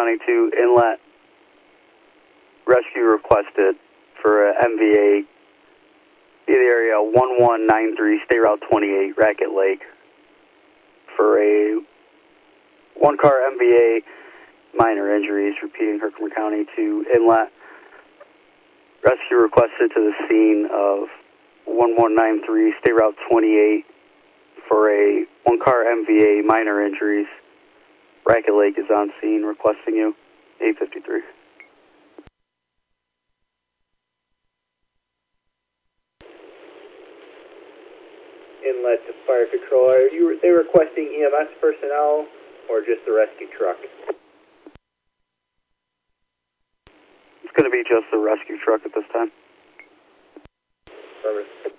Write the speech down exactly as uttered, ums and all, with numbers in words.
County to Inlet. Rescue requested for a M V A in the area one one nine three, State Route twenty-eight, Racket Lake. For a one-car M V A, minor injuries, repeating Herkimer County to Inlet. Rescue requested to the scene of one one nine three, State Route twenty-eight, for a one-car M V A, minor injuries. Racket Lake is on scene, requesting you, eight fifty-three. Inlet to fire control. Are you they requesting E M S personnel or just the rescue truck? It's going to be just the rescue truck at this time. Perfect.